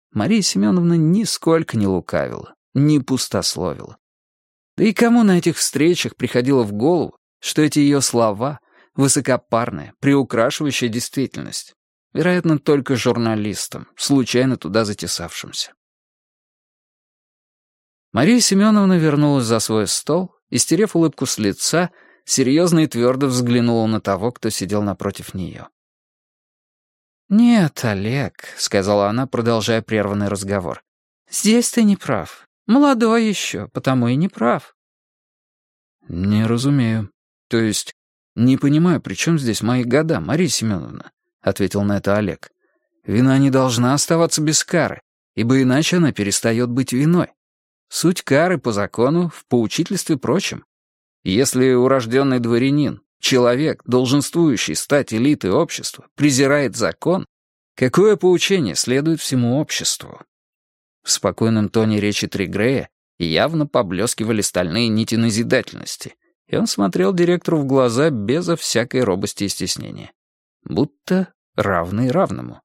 Мария Семеновна нисколько не лукавила, не пустословила. Да и кому на этих встречах приходило в голову, что эти ее слова — высокопарная, приукрашивающая действительность? Вероятно, только журналистам, случайно туда затесавшимся. Мария Семеновна вернулась за свой стол и, стерев улыбку с лица, серьезно и твердо взглянула на того, кто сидел напротив нее. «Нет, Олег», — сказала она, продолжая прерванный разговор, — «здесь ты не прав. Молодой еще, потому и не прав». «Не разумею. То есть, не понимаю, при чем здесь мои года, Мария Семеновна?» — ответил на это Олег. «Вина не должна оставаться без кары, ибо иначе она перестает быть виной. Суть кары по закону в поучительстве прочем. Если урожденный дворянин, человек, долженствующий стать элитой общества, презирает закон, какое поучение следует всему обществу?» В спокойном тоне речи Тригрея явно поблескивали стальные нити назидательности, и он смотрел директору в глаза безо всякой робости и стеснения. Будто равный равному.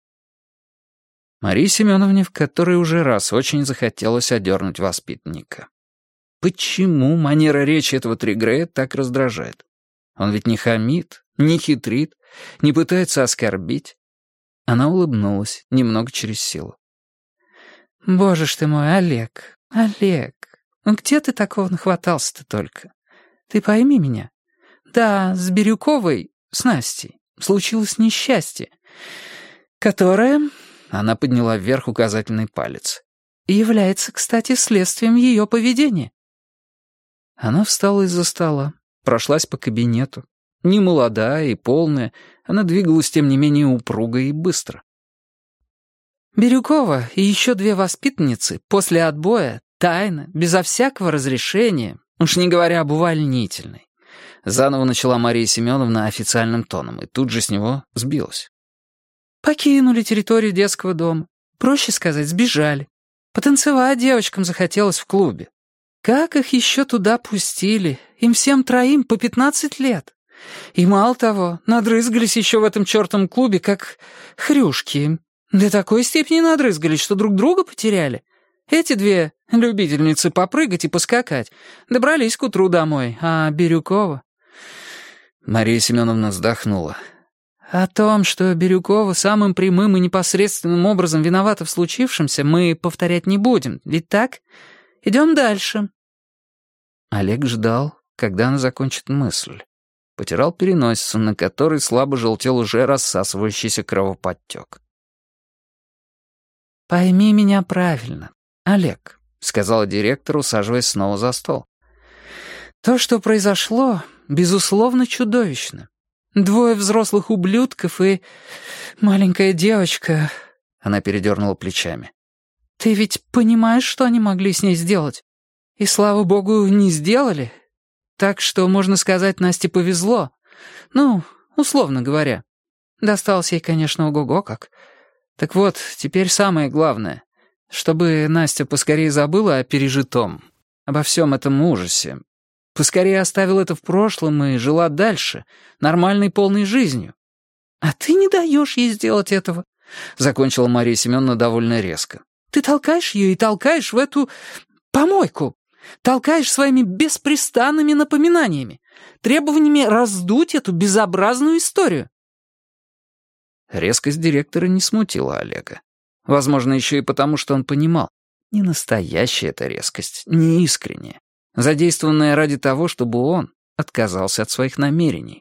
Марии Семеновне в который уже раз очень захотелось одернуть воспитанника. Почему манера речи этого Тригрея так раздражает? Он ведь не хамит, не хитрит, не пытается оскорбить. Она улыбнулась, немного через силу. «Боже ж ты мой, Олег, Олег, ну где ты такого нахватался-то только? Ты пойми меня. Да, с Бирюковой, с Настей, случилось несчастье, которое...» Она подняла вверх указательный палец. «Является, кстати, следствием ее поведения». Она встала из-за стола, прошлась по кабинету. Немолодая и полная, она двигалась, тем не менее, упруго и быстро. Бирюкова и еще 2 воспитанницы после отбоя, тайно, безо всякого разрешения, уж не говоря об увольнительной. Заново начала Мария Семеновна официальным тоном, и тут же с него сбилась. Покинули территорию детского дома. Проще сказать, сбежали. Потанцевать девочкам захотелось в клубе. Как их еще туда пустили? Им всем 3 по 15 лет. И мало того, надрызгались еще в этом чертовом клубе, как хрюшки. До такой степени надрызгались, что друг друга потеряли. Эти 2 любительницы попрыгать и поскакать добрались к утру домой, а Бирюкова... Мария Семеновна вздохнула. О том, что Бирюкова самым прямым и непосредственным образом виновата в случившемся, мы повторять не будем, ведь так? Идем дальше. Олег ждал, когда она закончит мысль. Потирал переносицу, на которой слабо желтел уже рассасывающийся кровоподтек. «Пойми меня правильно, Олег», — сказала директор, усаживаясь снова за стол. «То, что произошло, безусловно, чудовищно. 2 взрослых ублюдков и маленькая девочка...» Она передернула плечами. «Ты ведь понимаешь, что они могли с ней сделать? И, слава богу, не сделали. Так что, можно сказать, Насте повезло. Ну, условно говоря. Досталось ей, конечно, ого-го как. Так вот, теперь самое главное. Чтобы Настя поскорее забыла о пережитом, обо всем этом ужасе. Поскорее оставила это в прошлом и жила дальше, нормальной полной жизнью. А ты не даешь ей сделать этого», — закончила Мария Семеновна довольно резко. «Ты толкаешь ее и толкаешь в эту помойку. Толкаешь своими беспрестанными напоминаниями, требованиями раздуть эту безобразную историю». Резкость директора не смутила Олега. Возможно, еще и потому, что он понимал, не настоящая эта резкость, не искренняя, задействованная ради того, чтобы он отказался от своих намерений.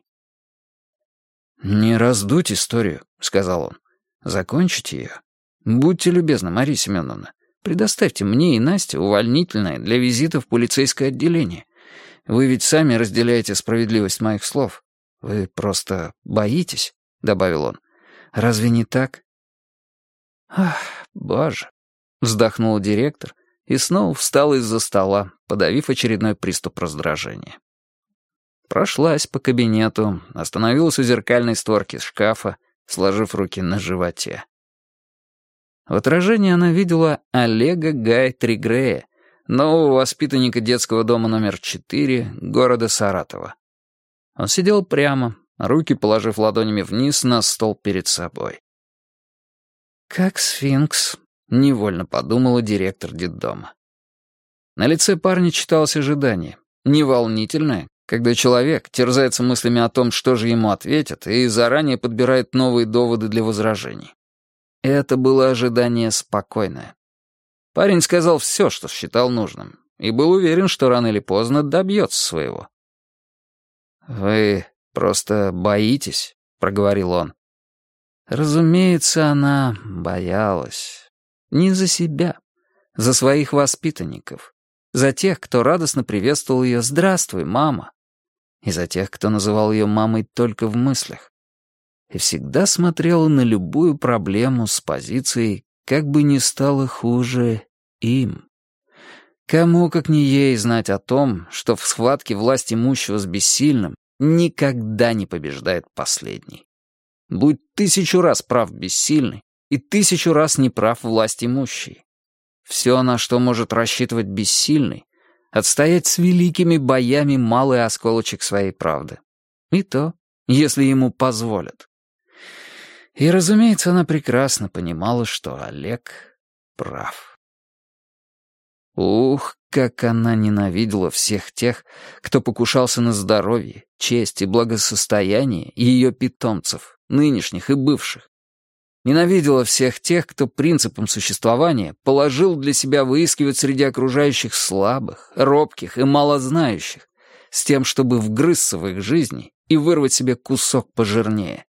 «Не раздуть историю», — сказал он. «Закончите ее. Будьте любезны, Мария Семеновна, предоставьте мне и Насте увольнительное для визита в полицейское отделение. Вы ведь сами разделяете справедливость моих слов. Вы просто боитесь», — добавил он. «Разве не так?» «Ах, боже», — вздохнул директор и снова встал из-за стола, подавив очередной приступ раздражения. Прошлась по кабинету, остановилась у зеркальной створки шкафа, сложив руки на животе. В отражении она видела Олега Гая Тригрея, нового воспитанника детского дома номер 4 города Саратова. Он сидел прямо, руки положив ладонями вниз на стол перед собой. «Как сфинкс», — невольно подумала директор детдома. На лице парня читалось ожидание. Неволнительное, когда человек терзается мыслями о том, что же ему ответят, и заранее подбирает новые доводы для возражений. Это было ожидание спокойное. Парень сказал все, что считал нужным, и был уверен, что рано или поздно добьется своего. «Вы просто боитесь», — проговорил он. Разумеется, она боялась. Не за себя, за своих воспитанников, за тех, кто радостно приветствовал ее «Здравствуй, мама», и за тех, кто называл ее мамой только в мыслях. И всегда смотрела на любую проблему с позицией «как бы ни стало хуже им». Кому, как не ей, знать о том, что в схватке власть имущего с бессильным никогда не побеждает последний. Будь 1000 раз прав бессильный и 1000 раз неправ власть имущий. Все, на что может рассчитывать бессильный, отстоять с великими боями малый осколочек своей правды. И то, если ему позволят. И, разумеется, она прекрасно понимала, что Олег прав. Ух, как она ненавидела всех тех, кто покушался на здоровье, честь и благосостояние ее питомцев, нынешних и бывших. Ненавидела всех тех, кто принципом существования положил для себя выискивать среди окружающих слабых, робких и малознающих, с тем, чтобы вгрызться в их жизни и вырвать себе кусок пожирнее.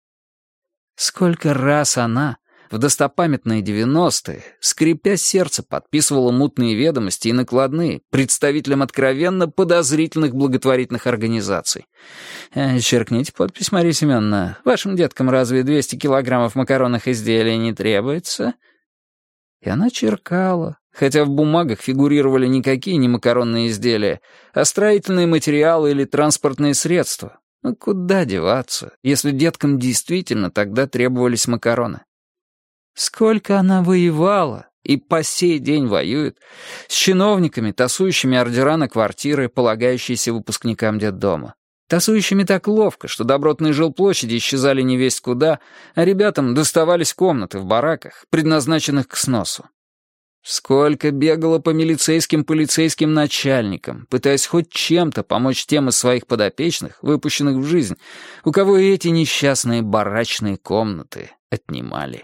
Сколько раз она в достопамятные 90-е, скрипя сердце, подписывала мутные ведомости и накладные представителям откровенно подозрительных благотворительных организаций. «Черкните подпись, Мария Семеновна. Вашим деткам разве 200 килограммов макаронных изделий не требуется?» И она черкала, хотя в бумагах фигурировали никакие не макаронные изделия, а строительные материалы или транспортные средства. Ну куда деваться, если деткам действительно тогда требовались макароны? Сколько она воевала и по сей день воюет с чиновниками, тасующими ордера на квартиры, полагающиеся выпускникам детдома. Тасующими так ловко, что добротные жилплощади исчезали невесть куда, а ребятам доставались комнаты в бараках, предназначенных к сносу. Сколько бегала по полицейским начальникам, пытаясь хоть чем-то помочь тем из своих подопечных, выпущенных в жизнь, у кого эти несчастные барачные комнаты отнимали.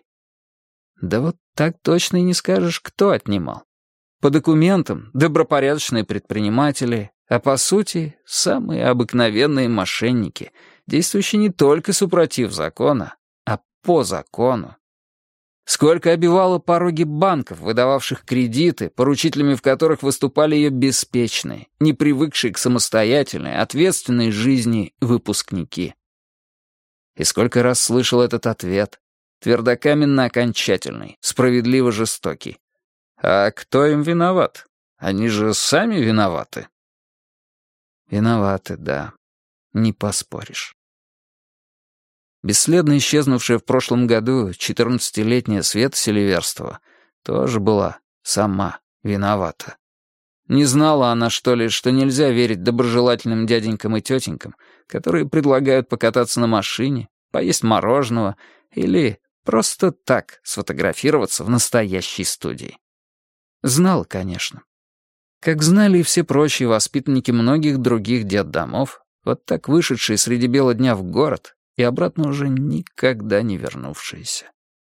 Да вот так точно и не скажешь, кто отнимал. По документам добропорядочные предприниматели, а по сути самые обыкновенные мошенники, действующие не только супротив закона, а по закону. Сколько обивало пороги банков, выдававших кредиты, поручителями в которых выступали ее беспечные, не привыкшие к самостоятельной, ответственной жизни выпускники. И сколько раз слышал этот ответ, твердокаменно-окончательный, справедливо жестокий. А кто им виноват? Они же сами виноваты. Виноваты, да, не поспоришь. Бесследно исчезнувшая в прошлом году 14-летняя Света Селиверстова тоже была сама виновата. Не знала она, что ли, что нельзя верить доброжелательным дяденькам и тетенькам, которые предлагают покататься на машине, поесть мороженого или просто так сфотографироваться в настоящей студии. Знала, конечно. Как знали и все прочие воспитанники многих других детдомов, вот так вышедшие среди бела дня в город и обратно уже никогда не вернувшиеся.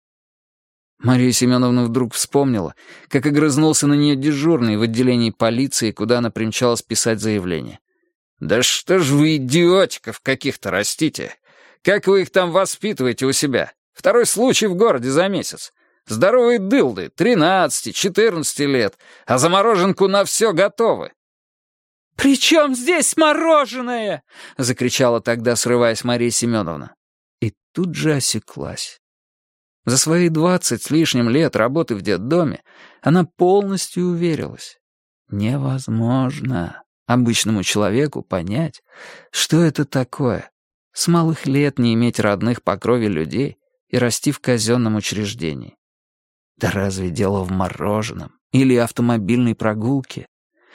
Мария Семеновна вдруг вспомнила, как огрызнулся на нее дежурный в отделении полиции, куда она примчалась писать заявление. «Да что ж вы идиотиков каких-то растите? Как вы их там воспитываете у себя? Второй случай в городе за месяц. Здоровые дылды, 13-14 лет, а за мороженку на все готовы». «При чем здесь мороженое?» — закричала тогда, срываясь, Мария Семеновна. И тут же осеклась. За свои 20 с лишним лет работы в детдоме она полностью уверилась. Невозможно обычному человеку понять, что это такое. С малых лет не иметь родных по крови людей и расти в казенном учреждении. Да разве дело в мороженом или автомобильной прогулке?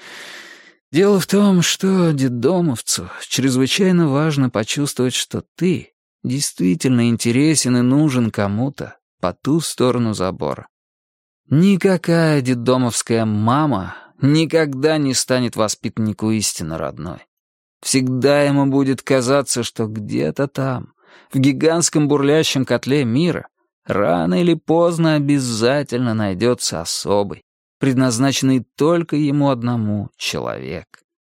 Дело в том, что детдомовцу чрезвычайно важно почувствовать, что ты действительно интересен и нужен кому-то по ту сторону забора. Никакая детдомовская мама никогда не станет воспитаннику истинно родной. Всегда ему будет казаться, что где-то там, в гигантском бурлящем котле мира, рано или поздно обязательно найдется особый, предназначенный только ему одному человек.